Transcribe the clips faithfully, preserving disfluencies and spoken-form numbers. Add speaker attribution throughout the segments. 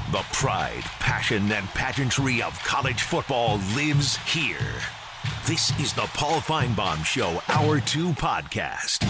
Speaker 1: The pride, passion, and pageantry of college football lives here. This is the Paul Feinbaum Show Hour two podcast.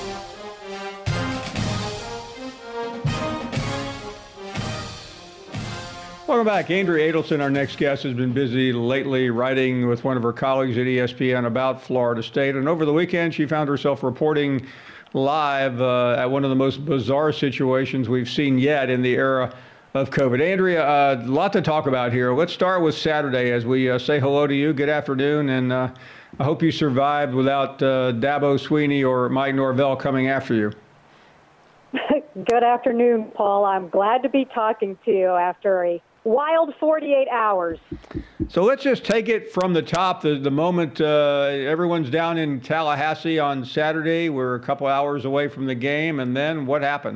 Speaker 2: Welcome back. Andrea Adelson, our next guest, has been busy lately writing with one of her colleagues at E S P N about Florida State. And over the weekend, she found herself reporting live uh, at one of the most bizarre situations we've seen yet in the era of COVID. Andrea, a uh, lot to talk about here. Let's start with Saturday as we uh, say hello to you. Good afternoon, and uh, I hope you survived without uh, Dabo Swinney or Mike Norvell coming after you.
Speaker 3: Good afternoon, Paul. I'm glad to be talking to you after a wild forty-eight hours.
Speaker 2: So let's just take it from the top. The, the moment uh, everyone's down in Tallahassee on Saturday, we're a couple hours away from the game, and then what happened?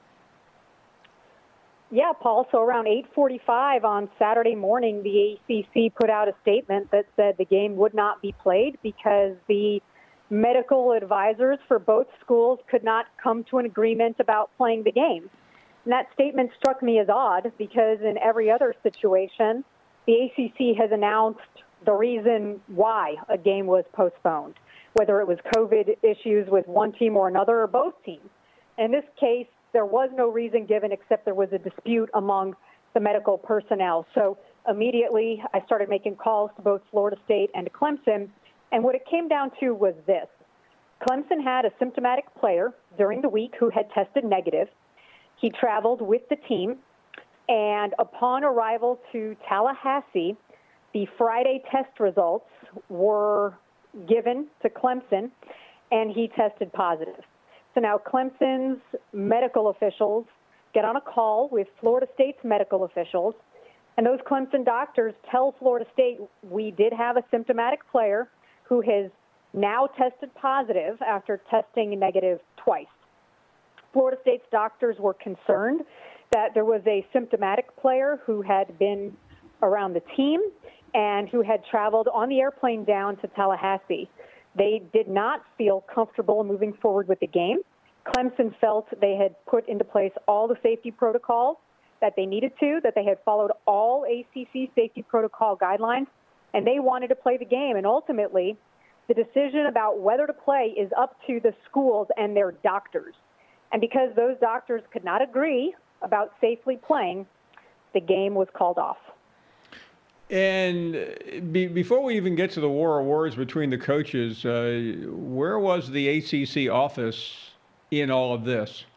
Speaker 3: Yeah, Paul, so around eight forty-five on Saturday morning, the A C C put out a statement that said the game would not be played because the medical advisors for both schools could not come to an agreement about playing the game. And that statement struck me as odd because in every other situation, the A C C has announced the reason why a game was postponed, whether it was COVID issues with one team or another or both teams. In this case, there was no reason given except there was a dispute among the medical personnel. So immediately I started making calls to both Florida State and Clemson. And what it came down to was this. Clemson had a symptomatic player during the week who had tested negative. He traveled with the team. And upon arrival to Tallahassee, the Friday test results were given to Clemson, and he tested positive. So now Clemson's medical officials get on a call with Florida State's medical officials, and those Clemson doctors tell Florida State, we did have a symptomatic player who has now tested positive after testing negative twice. Florida State's doctors were concerned that there was a symptomatic player who had been around the team and who had traveled on the airplane down to Tallahassee. They did not feel comfortable moving forward with the game. Clemson felt they had put into place all the safety protocols that they needed to, that they had followed all A C C safety protocol guidelines, and they wanted to play the game. And ultimately, the decision about whether to play is up to the schools and their doctors. And because those doctors could not agree about safely playing, the game was called off.
Speaker 2: And be, before we even get to the war of words between the coaches, uh, where was the A C C office in all of this?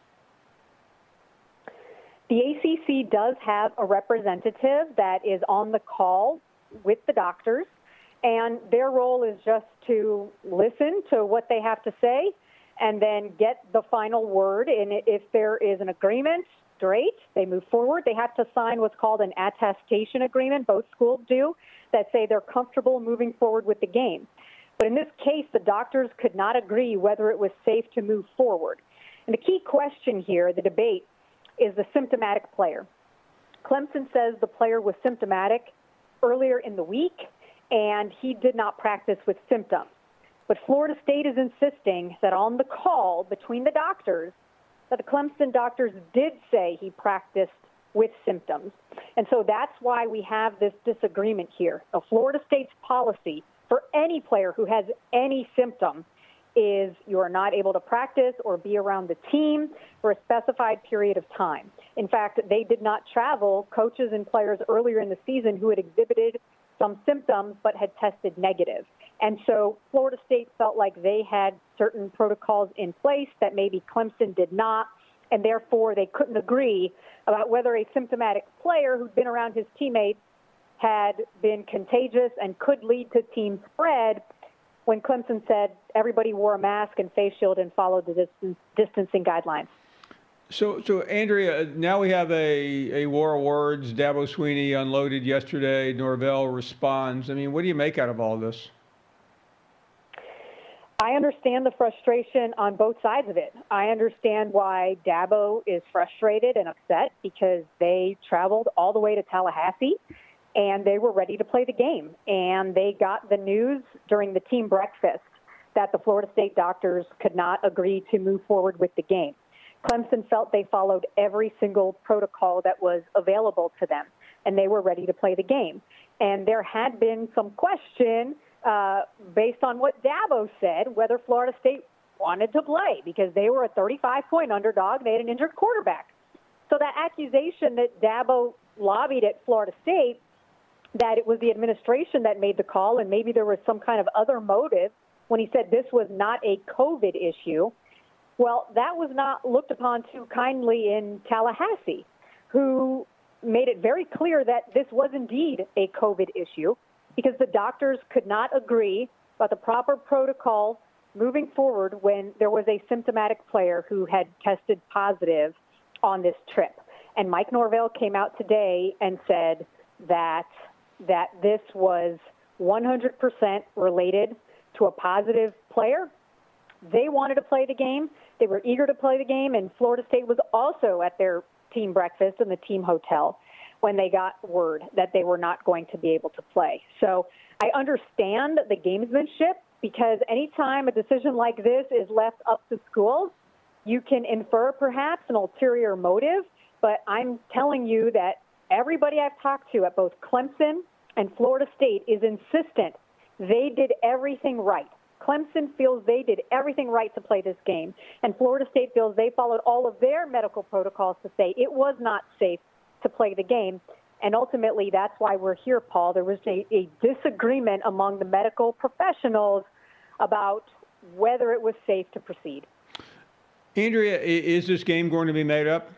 Speaker 3: The A C C does have a representative that is on the call with the doctors, and their role is just to listen to what they have to say and then get the final word. And if there is an agreement, great, they move forward. They have to sign what's called an attestation agreement, both schools do, that say they're comfortable moving forward with the game. But in this case, the doctors could not agree whether it was safe to move forward. And the key question here, the debate, is the symptomatic player. Clemson says the player was symptomatic earlier in the week, and he did not practice with symptoms. But Florida State is insisting that on the call between the doctors, that the Clemson doctors did say he practiced with symptoms. And so that's why we have this disagreement here. The Florida State's policy for any player who has any symptom is you are not able to practice or be around the team for a specified period of time. In fact, they did not travel coaches and players earlier in the season who had exhibited some symptoms but had tested negative. And so Florida State felt like they had certain protocols in place that maybe Clemson did not, and therefore they couldn't agree about whether a symptomatic player who'd been around his teammates had been contagious and could lead to team spread, when Clemson said everybody wore a mask and face shield and followed the distance, distancing guidelines.
Speaker 2: So, so Andrea, now we have a, a war of words. Dabo Swinney unloaded yesterday. Norvell responds. I mean, what do you make out of all this?
Speaker 3: I understand the frustration on both sides of it. I understand why Dabo is frustrated and upset because they traveled all the way to Tallahassee and they were ready to play the game. And they got the news during the team breakfast that the Florida State doctors could not agree to move forward with the game. Clemson felt they followed every single protocol that was available to them, and they were ready to play the game. And there had been some question uh, based on what Dabo said, whether Florida State wanted to play, because they were a thirty-five point underdog. They had an injured quarterback. So that accusation that Dabo lobbied at Florida State, that it was the administration that made the call and maybe there was some kind of other motive when he said this was not a COVID issue, well, that was not looked upon too kindly in Tallahassee, who made it very clear that this was indeed a COVID issue because the doctors could not agree about the proper protocol moving forward when there was a symptomatic player who had tested positive on this trip. And Mike Norvell came out today and said that that this was one hundred percent related to a positive player. They wanted to play the game. They were eager to play the game, and Florida State was also at their team breakfast in the team hotel when they got word that they were not going to be able to play. So I understand the gamesmanship, because anytime a decision like this is left up to schools, you can infer perhaps an ulterior motive, but I'm telling you that everybody I've talked to at both Clemson and Florida State is insistent they did everything right. Clemson feels they did everything right to play this game, and Florida State feels they followed all of their medical protocols to say it was not safe to play the game. And ultimately, that's why we're here, Paul. There was a, a disagreement among the medical professionals about whether it was safe to proceed.
Speaker 2: Andrea, is this game going to be made up?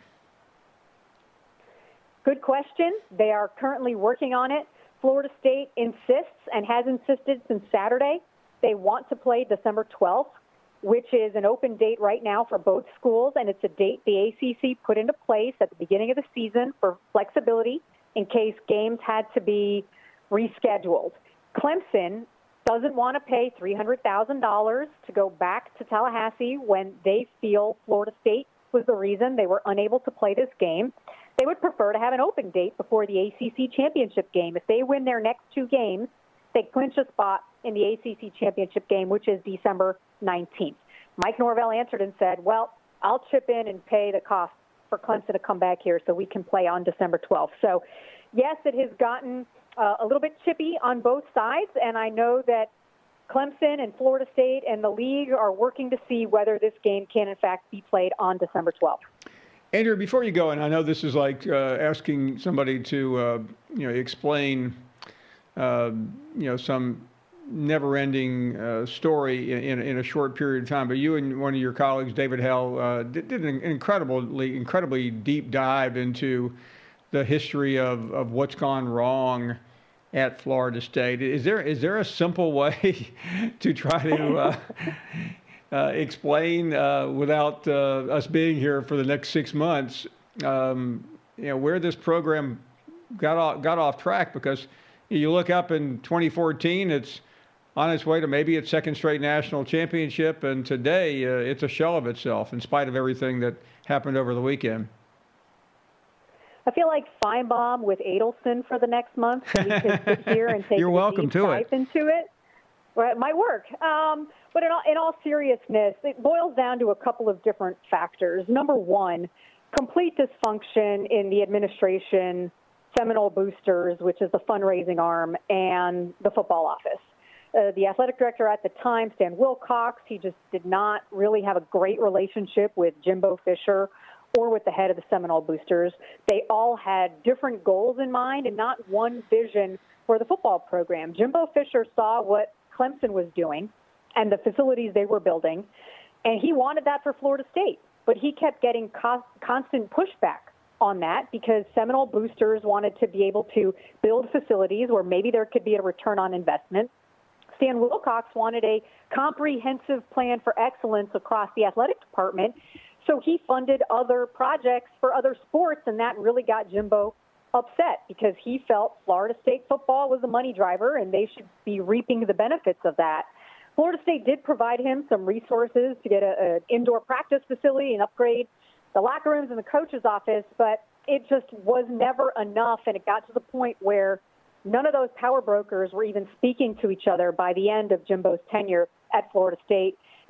Speaker 3: Good question. They are currently working on it. Florida State insists and has insisted since Saturday they want to play December twelfth, which is an open date right now for both schools, and it's a date the A C C put into place at the beginning of the season for flexibility in case games had to be rescheduled. Clemson doesn't want to pay three hundred thousand dollars to go back to Tallahassee when they feel Florida State was the reason they were unable to play this game. They would prefer to have an open date before the A C C championship game. If they win their next two games, they clinch a spot in the A C C championship game, which is December nineteenth. Mike Norvell answered and said, well, I'll chip in and pay the cost for Clemson to come back here so we can play on December twelfth. So, yes, it has gotten uh, a little bit chippy on both sides, and I know that Clemson and Florida State and the league are working to see whether this game can, in fact, be played on December twelfth.
Speaker 2: Andrew, before you go, and I know this is like uh, asking somebody to, uh, you know, explain, uh, you know, some never-ending uh, story in, in, in a short period of time, but you and one of your colleagues, David Hell, uh, did, did an incredibly, incredibly deep dive into the history of, of what's gone wrong at Florida State. Is there is there a simple way to try to uh, uh, explain uh, without uh, us being here for the next six months, um, you know, where this program got off, got off track? Because you look up in twenty fourteen, it's on its way to maybe its second straight national championship, and today uh, it's a shell of itself in spite of everything that happened over the weekend.
Speaker 3: I feel like Feinbaum with Adelson for the next month. We could sit here and take
Speaker 2: You're
Speaker 3: a
Speaker 2: welcome
Speaker 3: deep
Speaker 2: to
Speaker 3: dive
Speaker 2: it.
Speaker 3: into it. Well, it might work. Um, but in all, in all seriousness, it boils down to a couple of different factors. Number one, complete dysfunction in the administration, Seminole Boosters, which is the fundraising arm, and the football office. Uh, the athletic director at the time, Stan Wilcox, he just did not really have a great relationship with Jimbo Fisher or with the head of the Seminole Boosters. They all had different goals in mind and not one vision for the football program. Jimbo Fisher saw what Clemson was doing and the facilities they were building, and he wanted that for Florida State. But he kept getting co- constant pushback on that because Seminole Boosters wanted to be able to build facilities where maybe there could be a return on investment. Stan Wilcox wanted a comprehensive plan for excellence across the athletic department. So he funded other projects for other sports, and that really got Jimbo upset because he felt Florida State football was a money driver and they should be reaping the benefits of that. Florida State did provide him some resources to get an indoor practice facility and upgrade the locker rooms in the coach's office, but it just was never enough, and it got to the point where none of those power brokers were even speaking to each other by the end of Jimbo's tenure at Florida State.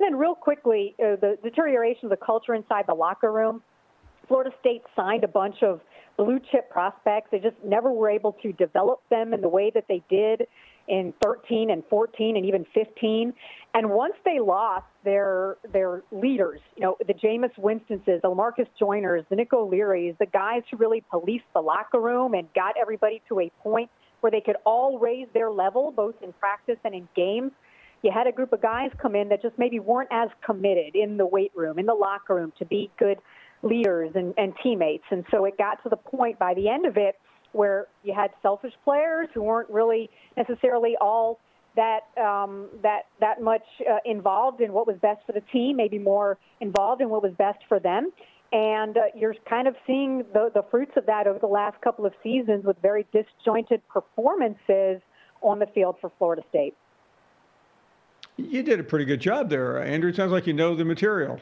Speaker 3: then real quickly, uh, the deterioration of the culture inside the locker room. Florida State signed a bunch of blue-chip prospects. They just never were able to develop them in the way that they did in thirteen and fourteen and even fifteen. And once they lost their their leaders, you know, the Jameis Winstanses, the LaMarcus Joyners, the Nick O'Learys, the guys who really policed the locker room and got everybody to a point where they could all raise their level, both in practice and in games, you had a group of guys come in that just maybe weren't as committed in the weight room, in the locker room, to be good leaders and, and teammates. And so it got to the point by the end of it where you had selfish players who weren't really necessarily all that um, that that much uh, involved in what was best for the team, maybe more involved in what was best for them. And uh, you're kind of seeing the, the fruits of that over the last couple of seasons with very disjointed performances on the field for Florida State.
Speaker 2: You did a pretty good job there, Andrew. It sounds like you know the material.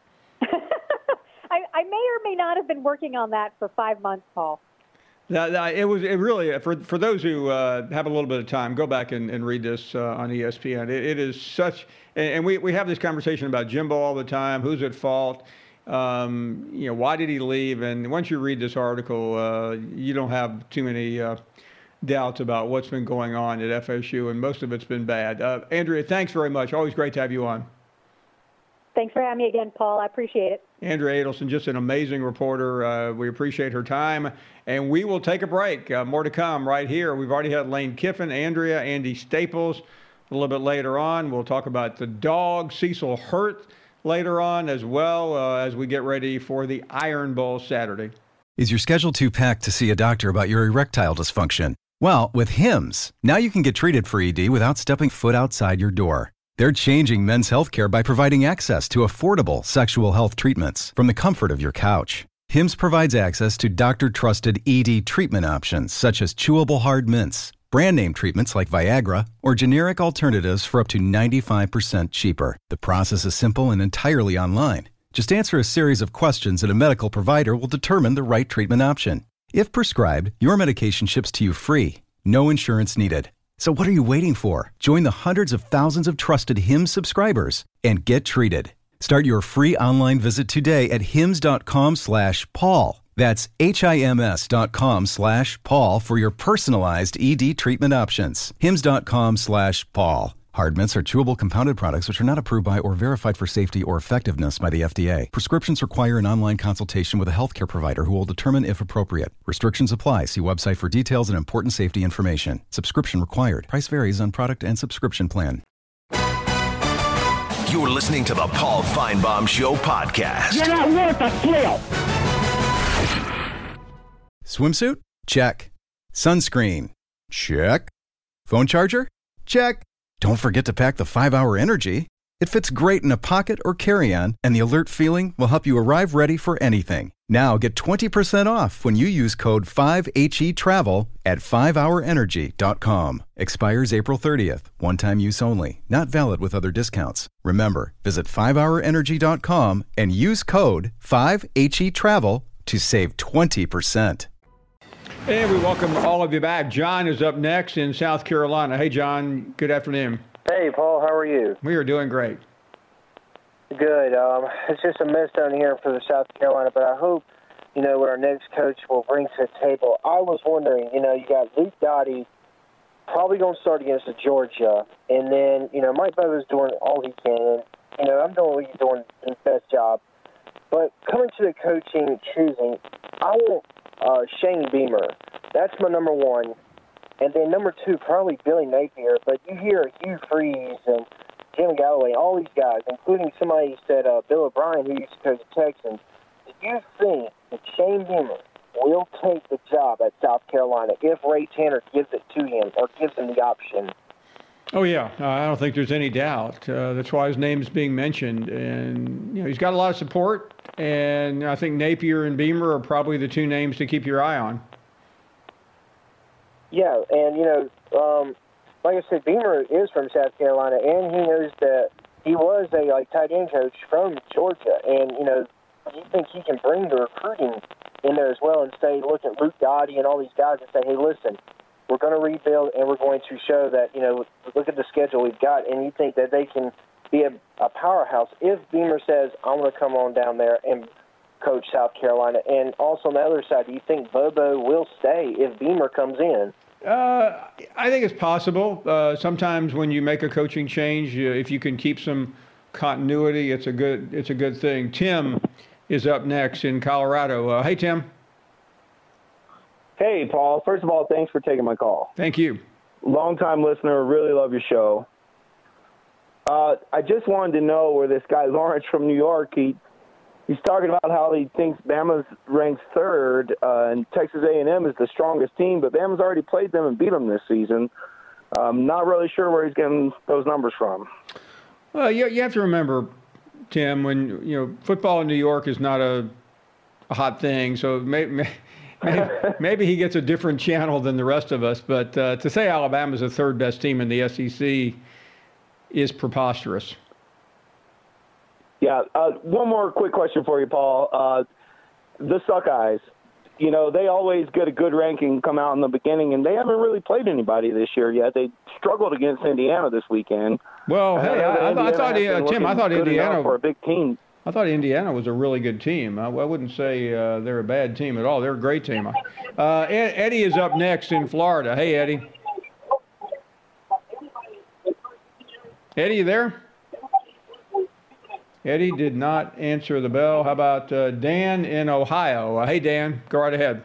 Speaker 3: I, I may or may not have been working on that for five months, Paul.
Speaker 2: That, that, it was it really, for for those who uh, have a little bit of time, go back and, and read this uh, on E S P N. It, it is such, and, and we, we have this conversation about Jimbo all the time. Who's at fault? Um, you know, why did he leave? And once you read this article, uh, you don't have too many uh, doubts about what's been going on at F S U, and most of it's been bad. Uh, Andrea, thanks very much. Always great to have you on.
Speaker 3: Thanks for having me again, Paul. I appreciate it.
Speaker 2: Andrea Adelson, just an amazing reporter. Uh, we appreciate her time, and we will take a break. Uh, more to come right here. We've already had Lane Kiffin, Andrea, Andy Staples. A little bit later on, we'll talk about the dog, Cecil Hurt, later on as well uh, as we get ready for the Iron Bowl Saturday.
Speaker 4: Is your schedule too packed to see a doctor about your erectile dysfunction? Well, with Hims, now you can get treated for E D without stepping foot outside your door. They're changing men's healthcare by providing access to affordable sexual health treatments from the comfort of your couch. Hims provides access to doctor-trusted E D treatment options such as chewable hard mints, brand-name treatments like Viagra, or generic alternatives for up to ninety-five percent cheaper. The process is simple and entirely online. Just answer a series of questions and a medical provider will determine the right treatment option. If prescribed, your medication ships to you free. No insurance needed. So what are you waiting for? Join the hundreds of thousands of trusted Hims subscribers and get treated. Start your free online visit today at hims.com slash Paul. That's H-I-M-S dot com slash Paul for your personalized E D treatment options. Hims.com slash Paul. Hard mints are chewable compounded products which are not approved by or verified for safety or effectiveness by the F D A. Prescriptions require an online consultation with a healthcare provider who will determine if appropriate. Restrictions apply. See website for details and important safety information. Subscription required. Price varies on product and subscription plan.
Speaker 1: You're listening to the Paul Feinbaum Show podcast.
Speaker 5: You're not worth a flail.
Speaker 4: Swimsuit? Check. Sunscreen? Check. Phone charger? Check. Don't forget to pack the five hour Energy. It fits great in a pocket or carry-on, and the alert feeling will help you arrive ready for anything. Now get twenty percent off when you use code five H E travel at five hour energy dot com. Expires April thirtieth. One-time use only. Not valid with other discounts. Remember, visit five hour energy dot com and use code five H E travel to save twenty percent.
Speaker 2: And we welcome all of you back. John is up next in South Carolina. Hey, John, good afternoon.
Speaker 6: Hey, Paul, how are you?
Speaker 2: We are doing great.
Speaker 6: Good. Um, it's just a mess down here for the South Carolina, but I hope, you know, what our next coach will bring to the table. I was wondering, you know, you got Luke Doty probably going to start against the Georgia, and then, you know, Mike Butler's doing all he can. You know, I'm doing what he's doing his best job. But coming to the coaching choosing, I want uh, Shane Beamer. That's my number one. And then number two, probably Billy Napier. But you hear Hugh Freeze and Jim Galloway, all these guys, including somebody said uh, Bill O'Brien, who used to coach the Texans. Do you think that Shane Beamer will take the job at South Carolina if Ray Tanner gives it to him or gives him the option?
Speaker 2: Oh, yeah. Uh, I don't think there's any doubt. Uh, that's why his name's being mentioned. And, you know, he's got a lot of support. And I think Napier and Beamer are probably the two names to keep your eye on.
Speaker 6: Yeah, and, you know, um, like I said, Beamer is from South Carolina, and he knows that he was a like tight end coach from Georgia. And, you know, do you think he can bring the recruiting in there as well and say, look at Luke Doty and all these guys and say, hey, listen, we're going to rebuild and we're going to show that, you know, look at the schedule we've got, and you think that they can be a, a powerhouse if Beamer says, I'm going to come on down there and coach South Carolina? And also on the other side, do you think Bobo will stay if Beamer comes in?
Speaker 2: Uh, I think it's possible. Uh, sometimes when you make a coaching change, uh, if you can keep some continuity, it's a good it's a good thing. Tim is up next in Colorado. Uh, hey, Tim.
Speaker 5: Hey, Paul. First of all, thanks for taking my call.
Speaker 2: Thank you.
Speaker 5: Long-time listener, really love your show. Uh, I just wanted to know where this guy Lawrence from New York, he he's talking about how he thinks Bama's ranks third, uh, and Texas A and M is the strongest team, but Bama's already played them and beat them this season. I'm not really sure where he's getting those numbers from.
Speaker 2: Well, you, you have to remember, Tim, when you know football in New York is not a, a hot thing, so maybe, maybe, maybe he gets a different channel than the rest of us. But uh, to say Alabama's the third best team in the S E C is preposterous.
Speaker 5: Yeah. Uh, one more quick question for you, Paul. Uh, the Suckeyes, you know, they always get a good ranking, come out in the beginning, and they haven't really played anybody this year yet. They struggled against Indiana this weekend.
Speaker 2: Well, hey, I, I, I thought, uh, Tim, I thought Indiana
Speaker 5: for a big team.
Speaker 2: I thought Indiana was a really good team. I, I wouldn't say uh, they're a bad team at all. They're a great team. Uh, Ed, Eddie is up next in Florida. Hey, Eddie. Eddie, you there? Eddie did not answer the bell. How about uh, Dan in Ohio? Uh, hey, Dan, go right ahead.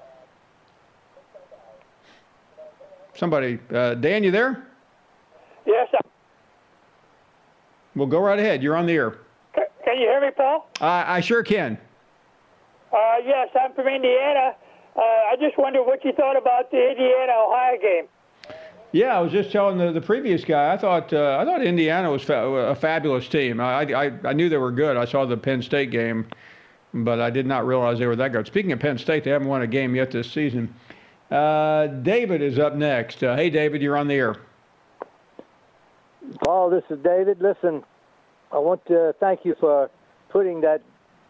Speaker 2: Somebody, uh, Dan, you there?
Speaker 7: Yes. I-
Speaker 2: well, go right ahead. You're on the air.
Speaker 7: Can you hear me, Paul?
Speaker 2: Uh, I sure can.
Speaker 7: Uh, yes, I'm from Indiana. Uh, I just wonder what you thought about the Indiana-Ohio game.
Speaker 2: Yeah, I was just telling the, the previous guy. I thought uh, I thought Indiana was fa- a fabulous team. I, I I knew they were good. I saw the Penn State game, but I did not realize they were that good. Speaking of Penn State, they haven't won a game yet this season. Uh, David is up next. Uh, hey, David, you're on the air.
Speaker 8: Paul, this is David. Listen, I want to thank you for putting that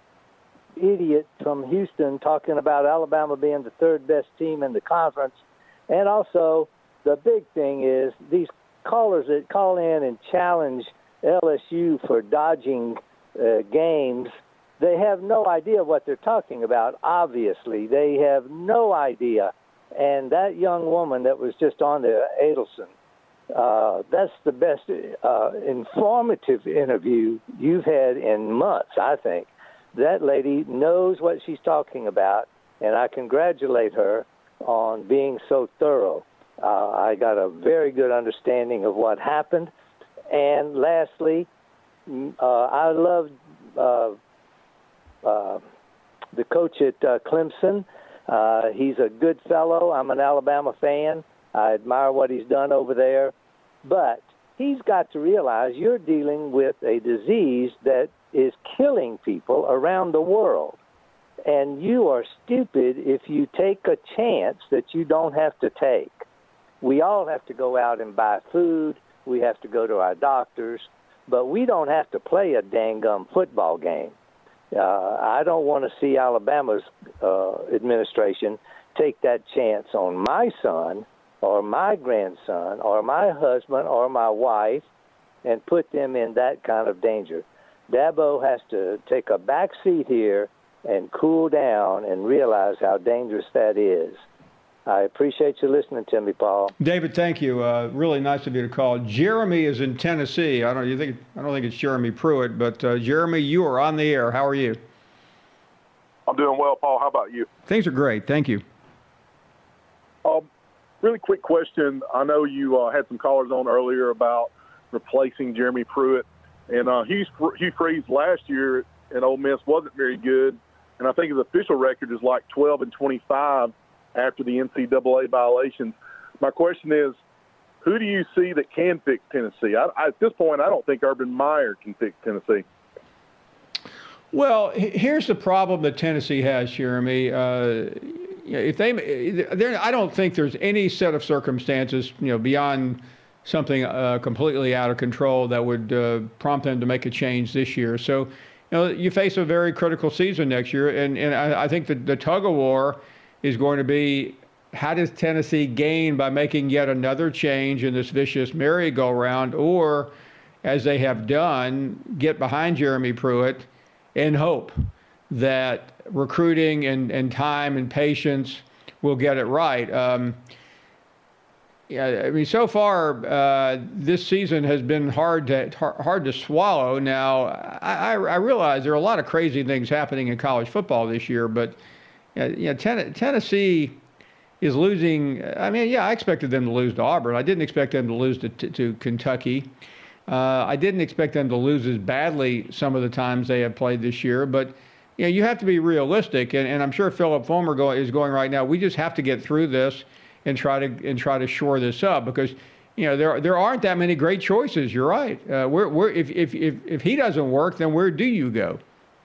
Speaker 8: idiot from Houston talking about Alabama being the third best team in the conference, and also. The big thing is these callers that call in and challenge L S U for dodging uh, games, they have no idea what they're talking about, obviously. They have no idea. And that young woman that was just on there, Adelson, uh, that's the best uh, informative interview you've had in months, I think. That lady knows what she's talking about, and I congratulate her on being so thorough. Uh, I got a very good understanding of what happened. And lastly, uh, I love uh, uh, the coach at uh, Clemson. Uh, he's a good fellow. I'm an Alabama fan. I admire what he's done over there. But he's got to realize you're dealing with a disease that is killing people around the world. And you are stupid if you take a chance that you don't have to take. We all have to go out and buy food. We have to go to our doctors. But we don't have to play a dang-gum football game. Uh, I don't want to see Alabama's uh, administration take that chance on my son or my grandson or my husband or my wife and put them in that kind of danger. Dabo has to take a back seat here and cool down and realize how dangerous that is. I appreciate you listening to me, Paul.
Speaker 2: David, thank you. Uh, really nice of you to call. Jeremy is in Tennessee. I don't. You think? I don't think it's Jeremy Pruitt, but uh, Jeremy, you are on the air. How are you?
Speaker 9: I'm doing well, Paul. How about you?
Speaker 2: Things are great. Thank you.
Speaker 9: Um, really quick question. I know you uh, had some callers on earlier about replacing Jeremy Pruitt, and uh, Hugh, Hugh Freeze last year in Ole Miss wasn't very good, and I think his official record is like twelve and twenty-five. After the N C double A violations. My question is, who do you see that can fix Tennessee? I, I, at this point, I don't think Urban Meyer can fix Tennessee.
Speaker 2: Well, here's the problem that Tennessee has, Jeremy. Uh, if they, I don't think there's any set of circumstances, you know, beyond something uh, completely out of control that would uh, prompt them to make a change this year. So, you know, you face a very critical season next year, and, and I, I think that the tug of war is going to be, how does Tennessee gain by making yet another change in this vicious merry-go-round, or as they have done, get behind Jeremy Pruitt and hope that recruiting and, and time and patience will get it right. Um, yeah, I mean, so far uh, this season has been hard to hard to swallow. Now, I, I realize there are a lot of crazy things happening in college football this year, but you know, you know, ten, Tennessee is losing. I mean, yeah, I expected them to lose to Auburn. I didn't expect them to lose to, to, to Kentucky. Uh, I didn't expect them to lose as badly some of the times they have played this year, but you know, you have to be realistic, and, and I'm sure Philip Fulmer go, is going right now. We just have to get through this and try to and try to shore this up, because you know there there aren't that many great choices. You're right. Uh, we're, we're, if, if if if he doesn't work, then where do you go?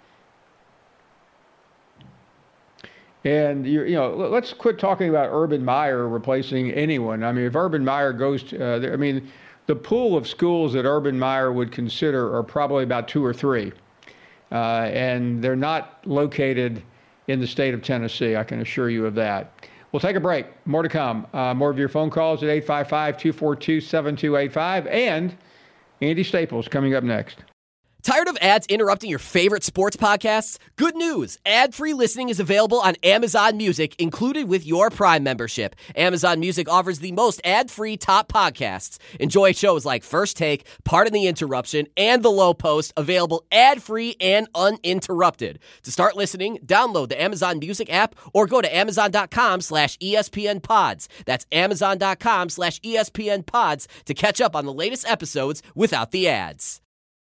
Speaker 2: And you you know, let's quit talking about Urban Meyer replacing anyone. I mean, if Urban Meyer goes to, uh, there, I mean, the pool of schools that Urban Meyer would consider are probably about two or three. Uh, and they're not located in the state of Tennessee, I can assure you of that. We'll take a break. More to come. Uh, more of your phone calls at eight five five, two four two, seven two eight five. And Andy Staples coming up next.
Speaker 10: Tired of ads interrupting your favorite sports podcasts? Good news! Ad-free listening is available on Amazon Music, included with your Prime membership. Amazon Music offers the most ad-free top podcasts. Enjoy shows like First Take, Pardon the Interruption, and The Low Post, available ad-free and uninterrupted. To start listening, download the Amazon Music app or go to amazon.com slash ESPN pods. That's amazon.com slash ESPN pods to catch up on the latest episodes without the ads.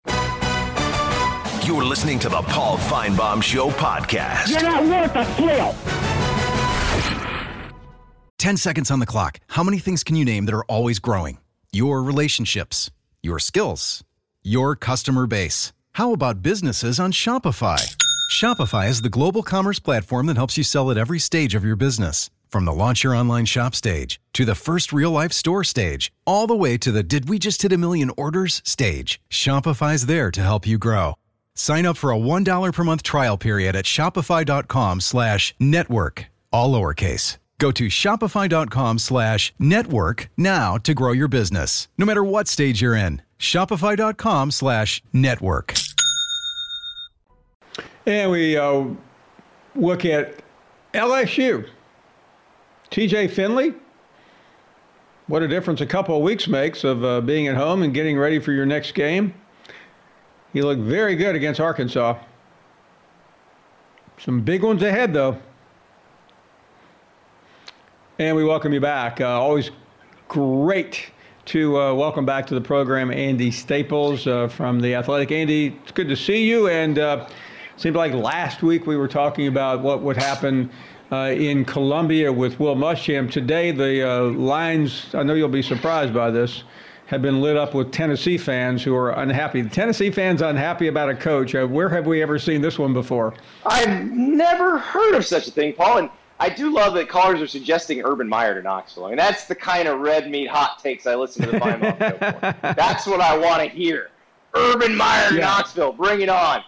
Speaker 1: You're listening to the Paul Feinbaum Show podcast.
Speaker 11: You're not worth a flail.
Speaker 4: Ten seconds on the clock. How many things can you name that are always growing? Your relationships, your skills, your customer base. How about businesses on Shopify? Shopify is the global commerce platform that helps you sell at every stage of your business. From the launch your online shop stage, to the first real-life store stage, all the way to the did we just hit a million orders stage. Shopify's there to help you grow. Sign up for a one dollar per month trial period at shopify.com slash network, all lowercase. Go to shopify.com slash network now to grow your business, no matter what stage you're in. Shopify.com slash network.
Speaker 2: And we uh, look at L S U. T J Finley, what a difference a couple of weeks makes of uh, being at home and getting ready for your next game. He looked very good against Arkansas. Some big ones ahead, though. And we welcome you back. Uh, always great to uh, welcome back to the program Andy Staples uh, from The Athletic. Andy, it's good to see you. And uh, it seemed like last week we were talking about what would happen uh, in Columbia with Will Muschamp. Today, the uh, lines, I know you'll be surprised by this, have been lit up with Tennessee fans who are unhappy. Tennessee fans unhappy about a coach. Uh, where have we ever seen this one before?
Speaker 12: I've never heard of such a thing, Paul. And I do love that callers are suggesting Urban Meyer to Knoxville. I mean, that's the kind of red meat hot takes I listen to the Feinbaum Show for. That's what I want to hear. Urban Meyer to yeah. Knoxville. Bring it on.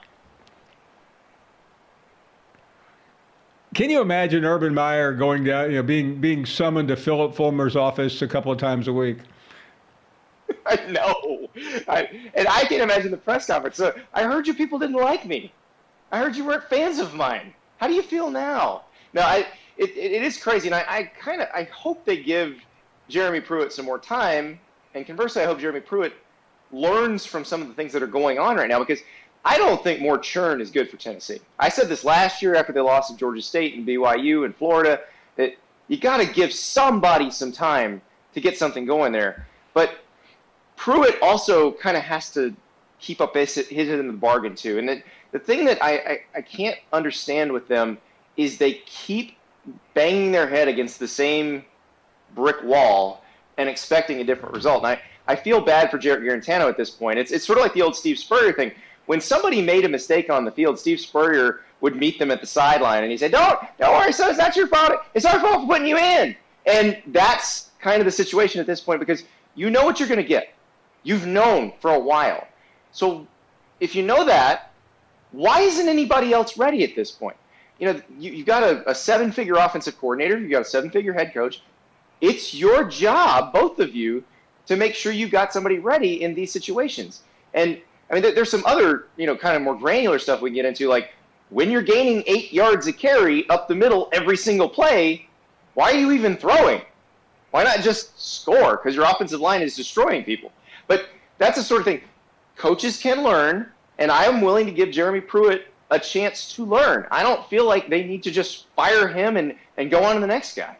Speaker 2: Can you imagine Urban Meyer going down, you know, being being summoned to Philip Fulmer's office a couple of times a week?
Speaker 12: I know. I, and I can't imagine the press conference. So I heard you people didn't like me. I heard you weren't fans of mine. How do you feel now? No, I, it, it, it is crazy. And I, I kind of I hope they give Jeremy Pruitt some more time. And conversely, I hope Jeremy Pruitt learns from some of the things that are going on right now, because I don't think more churn is good for Tennessee. I said this last year after they lost to Georgia State and B Y U and Florida, that you got to give somebody some time to get something going there. But Pruitt also kind of has to keep up his, his end of the bargain, too. And the, the thing that I, I, I can't understand with them is they keep banging their head against the same brick wall and expecting a different result. And I, I feel bad for Jarrett Guarantano at this point. It's, it's sort of like the old Steve Spurrier thing. When somebody made a mistake on the field, Steve Spurrier would meet them at the sideline, and he'd say, don't, don't worry, son, it's not your fault. It's our fault for putting you in. And that's kind of the situation at this point, because you know what you're going to get. You've known for a while. So if you know that, why isn't anybody else ready at this point? You know, you, you've got a, a seven-figure offensive coordinator. You've got a seven-figure head coach. It's your job, both of you, to make sure you've got somebody ready in these situations. And I mean, there's some other, you know, kind of more granular stuff we can get into, like when you're gaining eight yards a carry up the middle every single play, why are you even throwing? Why not just score? Because your offensive line is destroying people. But that's the sort of thing coaches can learn, and I am willing to give Jeremy Pruitt a chance to learn. I don't feel like they need to just fire him and, and go on to the next guy.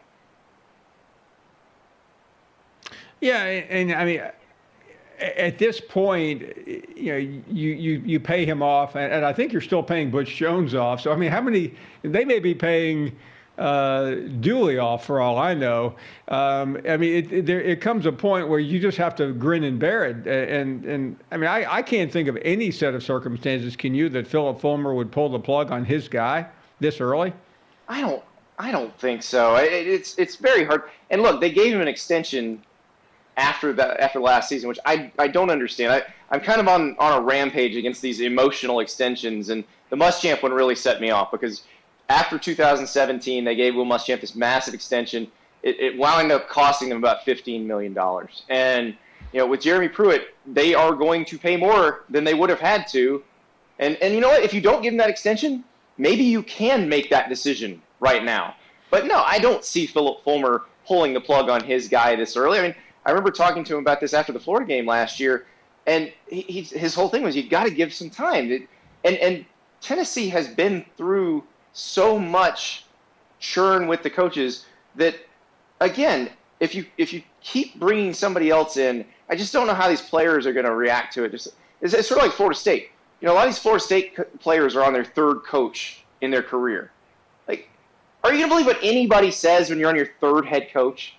Speaker 2: Yeah, and, and I mean, at this point, you know, you, you, you pay him off, and, and I think you're still paying Butch Jones off. So, I mean, how many – they may be paying uh, Dooley off for all I know. Um, I mean, it, it, there, it comes a point where you just have to grin and bear it. And, and I mean, I, I can't think of any set of circumstances, can you, that Philip Fulmer would pull the plug on his guy this early?
Speaker 12: I don't I don't think so. It, it's, it's very hard. And, look, they gave him an extension – after that, after last season, which I, I don't understand. I, I'm kind of on, on a rampage against these emotional extensions, and the Muschamp one really set me off because after two thousand seventeen, they gave Will Muschamp this massive extension. It, it wound up costing them about fifteen million dollars. And, you know, with Jeremy Pruitt, they are going to pay more than they would have had to. And, and you know what? If you don't give him that extension, maybe you can make that decision right now. But no, I don't see Philip Fulmer pulling the plug on his guy this early. I mean, I remember talking to him about this after the Florida game last year, and he, he, his whole thing was you got to give some time. And, and Tennessee has been through so much churn with the coaches that, again, if you if you keep bringing somebody else in, I just don't know how these players are going to react to it. Just, it's, it's sort of like Florida State. You know, a lot of these Florida State co- players are on their third coach in their career. Like, are you going to believe what anybody says when you're on your third head coach?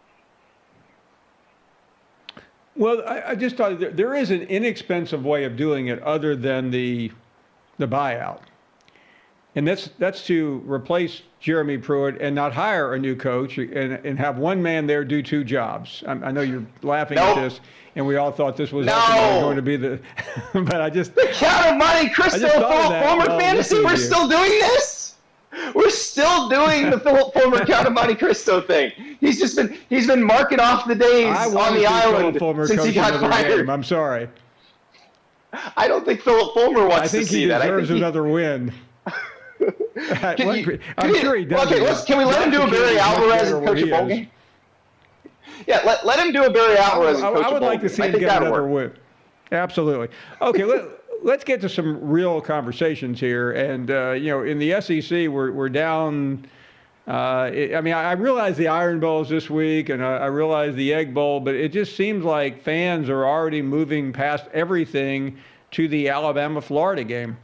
Speaker 2: Well, I, I just thought there, there is an inexpensive way of doing it other than the the buyout. And that's that's to replace Jeremy Pruitt and not hire a new coach and, and have one man there do two jobs. I, I know you're laughing
Speaker 12: nope.
Speaker 2: at this, and we all thought this was
Speaker 12: no.
Speaker 2: ultimately going to be the – but I just –
Speaker 12: The Count of Monte Cristo Fulmer fantasy, we're still doing this? We're still doing the Philip Fulmer Count of Monte Cristo thing. He's just been he's been marking off the days on the island since he got fired.
Speaker 2: Game. I'm sorry.
Speaker 12: I don't think Philip Fulmer wants
Speaker 2: I think
Speaker 12: to see that.
Speaker 2: I think he deserves
Speaker 12: he...
Speaker 2: another win.
Speaker 12: can you,
Speaker 2: I'm
Speaker 12: can
Speaker 2: sure he does.
Speaker 12: Okay, let's, can we let him do a Barry Alvarez and coach a bowl game? Yeah, let, let him do a Barry Alvarez and coach
Speaker 2: I, I
Speaker 12: a
Speaker 2: would
Speaker 12: bowl
Speaker 2: like to
Speaker 12: game.
Speaker 2: see him get another win. Absolutely. Okay, let, let's get to some real conversations here. And, uh, you know, in the S E C, we're, we're down uh, – I mean, I realize the Iron Bowl is this week, and I, I realize the Egg Bowl, but it just seems like fans are already moving past everything to the Alabama-Florida game.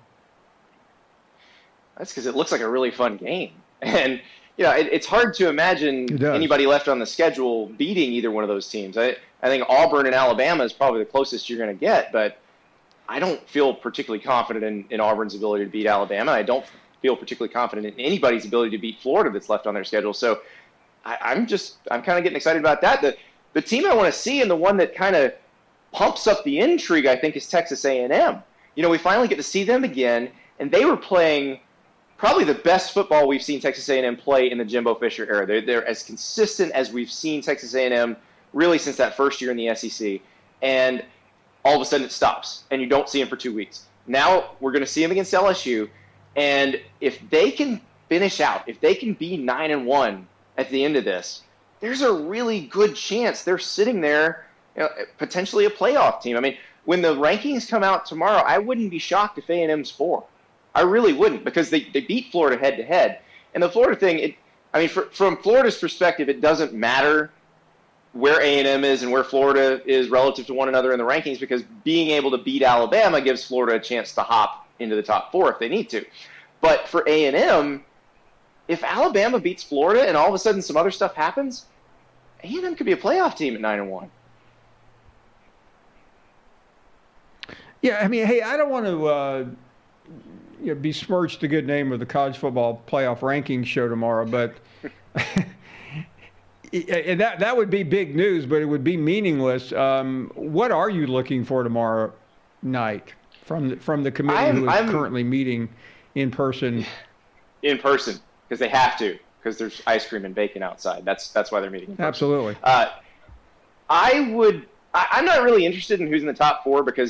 Speaker 12: That's because it looks like a really fun game. And, you know, it, it's hard to imagine anybody left on the schedule beating either one of those teams. I, I think Auburn and Alabama is probably the closest you're going to get, but I don't feel particularly confident in, in Auburn's ability to beat Alabama. I don't feel particularly confident in anybody's ability to beat Florida that's left on their schedule. So I, I'm just – I'm kind of getting excited about that. The, the team I want to see and the one that kind of pumps up the intrigue, I think, is Texas A and M. You know, we finally get to see them again, and they were playing – probably the best football we've seen Texas A and M play in the Jimbo Fisher era. They're, they're as consistent as we've seen Texas A and M really since that first year in the S E C. And all of a sudden it stops, and you don't see them for two weeks. Now we're going to see them against L S U, and if they can finish out, if they can be nine and one at the end of this, there's a really good chance they're sitting there, you know, potentially a playoff team. I mean, when the rankings come out tomorrow, I wouldn't be shocked if A and M's four. I really wouldn't, because they, they beat Florida head-to-head. And the Florida thing, it, I mean, for, from Florida's perspective, it doesn't matter where A and M is and where Florida is relative to one another in the rankings, because being able to beat Alabama gives Florida a chance to hop into the top four if they need to. But for A and M, if Alabama beats Florida and all of a sudden some other stuff happens, A and M could be a playoff team at nine and one.
Speaker 2: Yeah, I mean, hey, I don't want to uh, you know, besmirch the good name of the college football playoff rankings show tomorrow, but and that that would be big news, but it would be meaningless. Um, what are you looking for tomorrow night from the, from the committee
Speaker 12: I'm,
Speaker 2: who is
Speaker 12: I'm,
Speaker 2: currently meeting in person?
Speaker 12: In person, because they have to, because there's ice cream and bacon outside. That's that's why they're meeting in person.
Speaker 2: Absolutely.
Speaker 12: Uh, I would. I, I'm not really interested in who's in the top four, because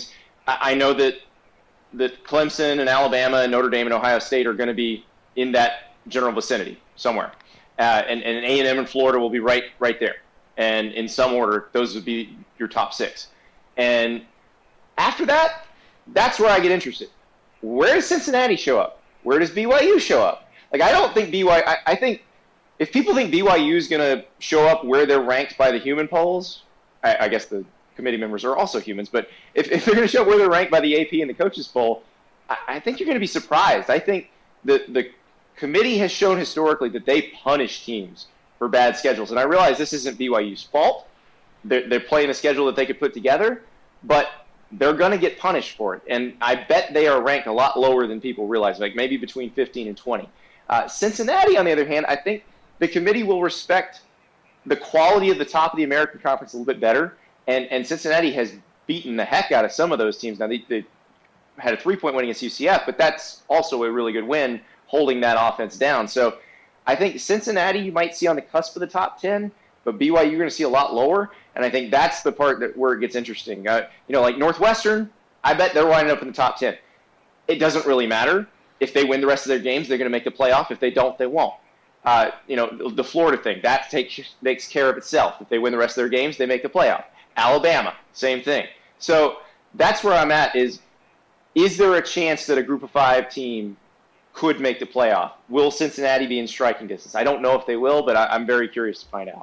Speaker 12: I know that that Clemson and Alabama and Notre Dame and Ohio State are going to be in that general vicinity somewhere. Uh, and, and A and M and Florida will be right right there. And in some order, those would be your top six. And after that, that's where I get interested. Where does Cincinnati show up? Where does B Y U show up? Like, I don't think B Y U – I, I think if people think B Y U is going to show up where they're ranked by the human polls, I, I guess the committee members are also humans, but if, if they're going to show up where they're ranked by the A P and the coaches poll, I, I think you're going to be surprised. I think the the committee has shown historically that they punish teams for bad schedules. And I realize this isn't B Y U's fault. They're, they're playing a schedule that they could put together, but they're going to get punished for it. And I bet they are ranked a lot lower than people realize, like maybe between fifteen and twenty. Uh, Cincinnati, on the other hand, I think the committee will respect the quality of the top of the American Conference a little bit better. And, and Cincinnati has beaten the heck out of some of those teams. Now, they, they had a three-point win against U C F, but that's also a really good win, holding that offense down. So I think Cincinnati you might see on the cusp of the top ten, but B Y U you're going to see a lot lower. And I think that's the part that where it gets interesting. Uh, you know, like Northwestern, I bet they're winding up in the top ten. It doesn't really matter. If they win the rest of their games, they're going to make the playoff. If they don't, they won't. Uh, you know, the Florida thing, that takes, takes care of itself. If they win the rest of their games, they make the playoff. Alabama, same thing. So that's where I'm at is, is there a chance that a group of five team could make the playoff? Will Cincinnati be in striking distance? I don't know if they will, but I, I'm very curious to find out.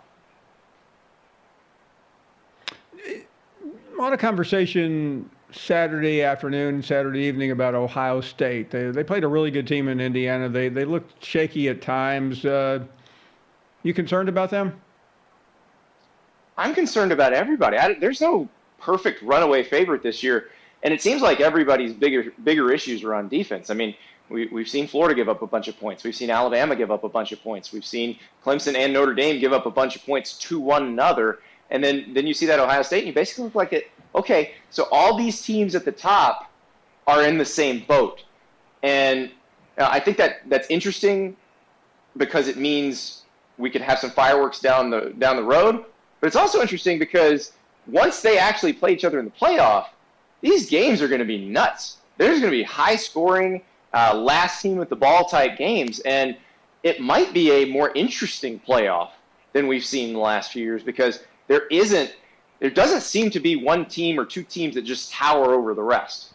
Speaker 2: A lot of conversation Saturday afternoon, Saturday evening about Ohio State. They they played a really good team in Indiana. They they looked shaky at times. Uh, you concerned about them?
Speaker 12: I'm concerned about everybody. I, there's no perfect runaway favorite this year, and it seems like everybody's bigger bigger issues are on defense. I mean, we, we've seen Florida give up a bunch of points. We've seen Alabama give up a bunch of points. We've seen Clemson and Notre Dame give up a bunch of points to one another. And then, then you see that Ohio State, and you basically look like it. Okay, so all these teams at the top are in the same boat. And uh, I think that that's interesting because it means we could have some fireworks down the down the road. But it's also interesting because once they actually play each other in the playoff, these games are going to be nuts. There's going to be high-scoring, uh, last team with the ball type games. And it might be a more interesting playoff than we've seen in the last few years because there isn't, there doesn't seem to be one team or two teams that just tower over the rest.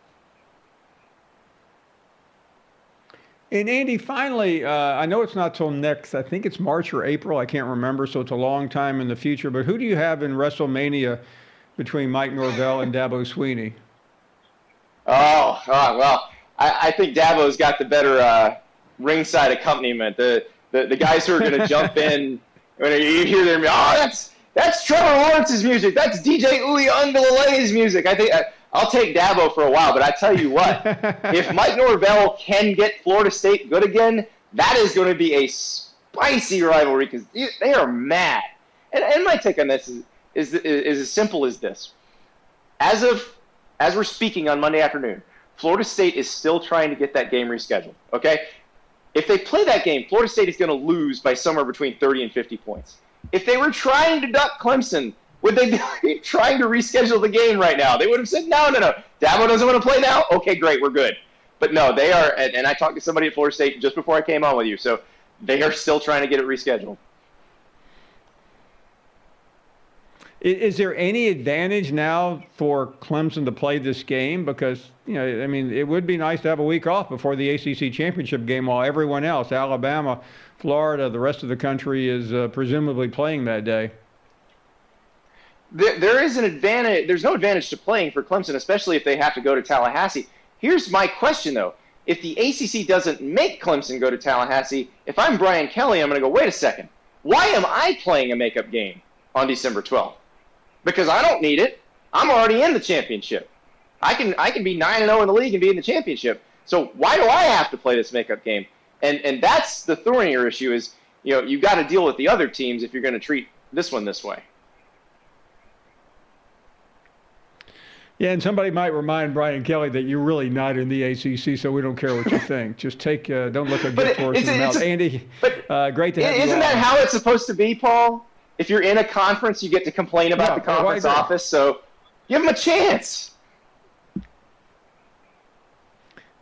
Speaker 2: And Andy, finally, uh, I know it's not till next, I think it's March or April, I can't remember, so it's a long time in the future, but who do you have in WrestleMania between Mike Norvell and Dabo Swinney?
Speaker 12: Oh, oh well, I, I think Dabo's got the better uh, ringside accompaniment. The, the, the guys who are going to jump in, when you hear them, oh, that's, That's Trevor Lawrence's music. That's D J Uli Undulalay's music. I think I, I'll take Dabo for a while, but I tell you what, if Mike Norvell can get Florida State good again, that is going to be a spicy rivalry because they are mad. And, and my take on this is, is is as simple as this: as of as we're speaking on Monday afternoon, Florida State is still trying to get that game rescheduled. Okay, if they play that game, Florida State is going to lose by somewhere between thirty and fifty points. If they were trying to duck Clemson, would they be trying to reschedule the game right now? They would have said, no, no, no. Dabo doesn't want to play now? Okay, great, we're good. But no, they are, and, and I talked to somebody at Florida State just before I came on with you, so they are still trying to get it rescheduled.
Speaker 2: Is there any advantage now for Clemson to play this game? Because, you know, I mean, it would be nice to have a week off before the A C C championship game while everyone else, Alabama, Florida, the rest of the country is uh, presumably playing that day.
Speaker 12: There, there is an advantage. There's no advantage to playing for Clemson, especially if they have to go to Tallahassee. Here's my question, though. If the A C C doesn't make Clemson go to Tallahassee, if I'm Brian Kelly, I'm going to go, wait a second. Why am I playing a makeup game on December twelfth? Because I don't need it. I'm already in the championship. I can I can be nine and oh in the league and be in the championship. So why do I have to play this makeup game? And and that's the thornier issue is, you know, you've got to deal with the other teams if you're going to treat this one this way.
Speaker 2: Yeah, and somebody might remind Brian Kelly that you're really not in the A C C, so we don't care what you think. Just take, uh, don't look a gift horse in the mouth. Andy,
Speaker 12: but
Speaker 2: uh, great to have you on.
Speaker 12: Isn't that how it's supposed to be, Paul? If you're in a conference, you get to complain about
Speaker 2: yeah,
Speaker 12: the conference office, so give them a chance.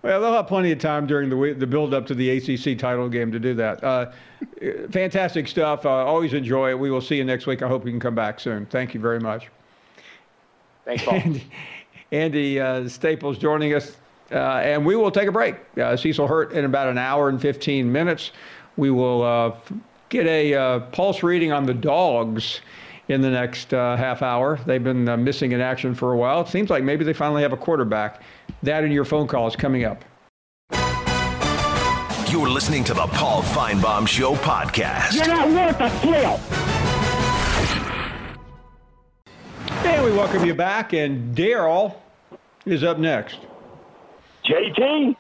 Speaker 2: Well, they'll have plenty of time during the the build-up to the A C C title game to do that. Uh, fantastic stuff. Uh, always enjoy it. We will see you next week. I hope you can come back soon. Thank you very much.
Speaker 12: Thanks, Paul.
Speaker 2: Andy, Andy uh, Staples joining us, uh, and we will take a break. Uh, Cecil Hurt in about an hour and fifteen minutes. We will uh, get a uh, pulse reading on the Dogs in the next uh, half hour. They've been uh, missing in action for a while. It seems like maybe they finally have a quarterback. That and your phone calls coming up.
Speaker 1: You're listening to the Paul Feinbaum Show podcast.
Speaker 7: You're not worth a flip.
Speaker 2: And we welcome you back, and Daryl is up next.
Speaker 11: J T.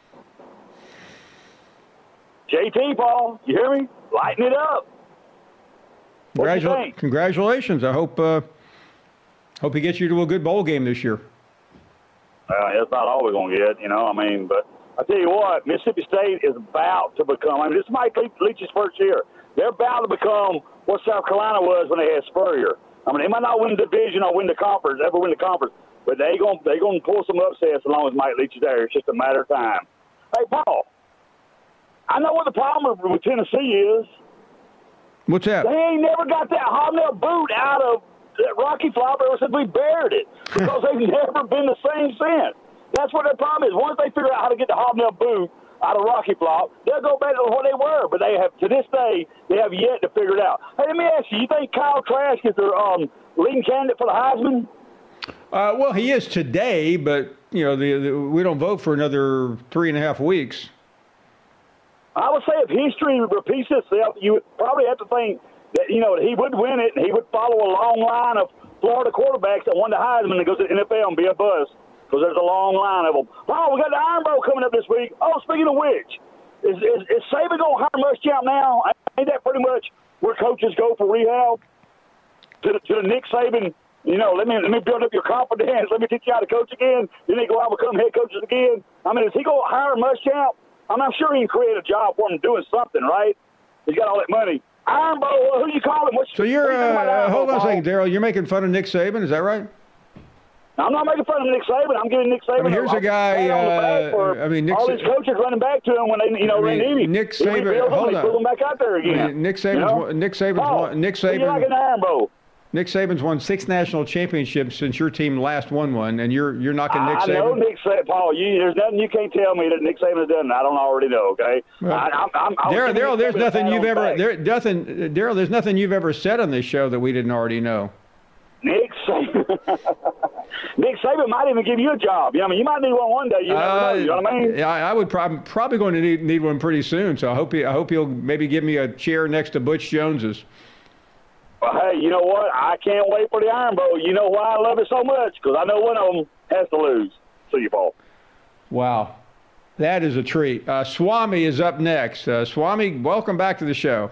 Speaker 11: J T, Paul. You hear me? Lighten it up.
Speaker 2: Congratu- congratulations. I hope uh, hope he gets you to a good bowl game this year.
Speaker 11: Uh, that's not all we're going to get, you know. I mean, but I tell you what, Mississippi State is about to become, I mean, this is Mike Leach's first year. They're about to become what South Carolina was when they had Spurrier. I mean, they might not win the division or win the conference, ever win the conference, but they're going they gonna pull some upsets as long as Mike Leach is there. It's just a matter of time. Hey, Paul, I know what the problem with Tennessee is.
Speaker 2: What's that?
Speaker 11: They ain't never got that hobnail boot out of that Rocky Flop ever since we buried it, because they've never been the same since. That's what their problem is. Once they figure out how to get the hobnail boot out of Rocky Flop, they'll go back to what they were. But they have, to this day, they have yet to figure it out. Hey, let me ask you, you think Kyle Trask is their um, leading candidate for the Heisman?
Speaker 2: Uh, well, he is today, but, you know, the, the, we don't vote for another three and a half weeks.
Speaker 11: I would say if history repeats itself, you would probably have to think that, you know, he would win it, and he would follow a long line of Florida quarterbacks that won the Heisman and goes to the N F L and be a buzz, because there's a long line of them. Oh, we got the Iron Bowl coming up this week. Oh, speaking of which, is, is, is Saban going to hire Muschamp now? Ain't that pretty much where coaches go for rehab? To the, to the Nick Saban, you know, let me let me build up your confidence. Let me teach you how to coach again. Then they go out and become head coaches again. I mean, is he going to hire Muschamp? I mean, I'm sure he can create a job for him doing something, right? He's got all that money. Iron Bowl, who you call him? What's,
Speaker 2: so you're,
Speaker 11: what you
Speaker 2: uh, hold on a
Speaker 11: Paul?
Speaker 2: second, Daryl. You're making fun of Nick Saban, is that right?
Speaker 11: I'm not making fun of Nick Saban. I'm giving Nick Saban.
Speaker 2: I mean, here's a, a guy. Uh, I mean, Nick
Speaker 11: all these coaches running back to him when they, you know,
Speaker 2: I mean,
Speaker 11: they need him.
Speaker 2: Nick Saban. Hold
Speaker 11: on. Put him back out there again.
Speaker 2: I mean, Nick Saban's.
Speaker 11: You know?
Speaker 2: Nick Saban's.
Speaker 11: Paul,
Speaker 2: won, Nick Saban.
Speaker 11: You like an Iron Bowl?
Speaker 2: Nick Saban's won six national championships since your team last won one, and you're you're knocking Nick
Speaker 11: I
Speaker 2: Saban.
Speaker 11: I know Nick Saban, Paul. You, there's nothing you can't tell me that Nick Saban has done. I don't already know. Okay.
Speaker 2: Well,
Speaker 11: I, I'm, I'm, I'm
Speaker 2: Daryl, Daryl, there's nothing you've ever
Speaker 11: back.
Speaker 2: there nothing Daryl, there's nothing you've ever said on this show that we didn't already know.
Speaker 11: Nick Saban. Nick Saban might even give you a job. You know, I mean, you might need one one day. You never
Speaker 2: uh,
Speaker 11: know. You know what I mean?
Speaker 2: I, I would probably probably going to need, need one pretty soon. So I hope he, I hope he'll maybe give me a chair next to Butch Jones's.
Speaker 11: Well, hey, you know what? I can't wait for the Iron Bowl. You know why I love it so much? Because I know one of them has to lose. See you, Paul.
Speaker 2: Wow, that is a treat. Uh, Swami is up next. Uh, Swami, welcome back to the show.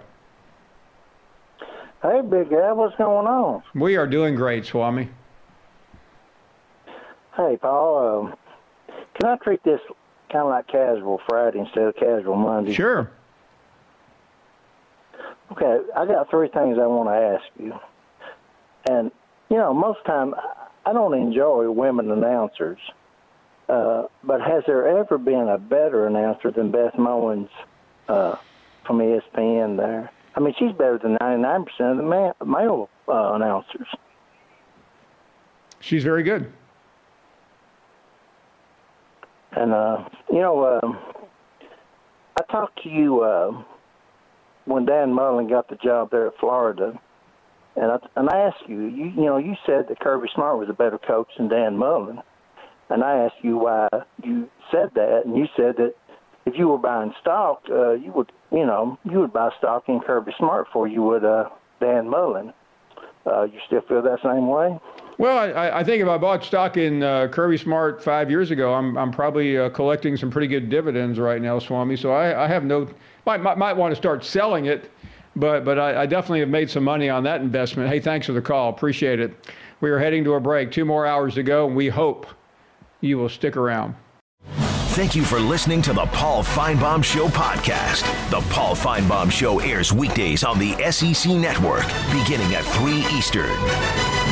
Speaker 8: Hey, Big Guy, what's going on?
Speaker 2: We are doing great, Swami.
Speaker 8: Hey, Paul, um, can I treat this kind of like casual Friday instead of casual Monday?
Speaker 2: Sure.
Speaker 8: Okay, I got three things I want to ask you. And, you know, most of the time, I don't enjoy women announcers. Uh, but has there ever been a better announcer than Beth Mowins uh, from E S P N there? I mean, she's better than ninety-nine percent of the ma- male uh, announcers.
Speaker 2: She's very good.
Speaker 8: And, uh, you know, uh, I talked to you uh, when Dan Mullen got the job there at Florida, and I, and I asked you, you, you know, you said that Kirby Smart was a better coach than Dan Mullen. And I asked you why you said that, and you said that if you were buying stock, uh, you would, you know, you would buy stock in Kirby Smart before you would uh, Dan Mullen. Uh, you still feel that same way?
Speaker 2: Well, I, I think if I bought stock in uh, Kirby Smart five years ago, I'm I'm probably uh, collecting some pretty good dividends right now, Swami. So I, I have no might, might might want to start selling it, but but I, I definitely have made some money on that investment. Hey, thanks for the call, appreciate it. We are heading to a break, two more hours to go, and we hope you will stick around.
Speaker 1: Thank you for listening to the Paul Feinbaum Show podcast. The Paul Feinbaum Show airs weekdays on the S E C Network, beginning at three Eastern.